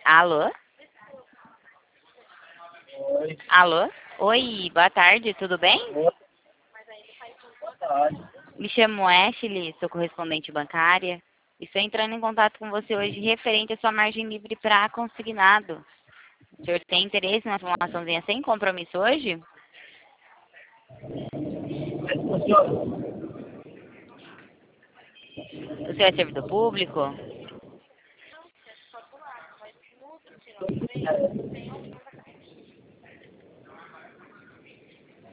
Alô? Oi. Alô? Oi, boa tarde, tudo bem? Boa tarde. Me chamo Ashley, sou correspondente bancária. Estou entrando em contato com você hoje referente à sua margem livre para consignado. O senhor tem interesse numa informaçãozinha sem compromisso hoje? Funciona? O senhor é servidor público?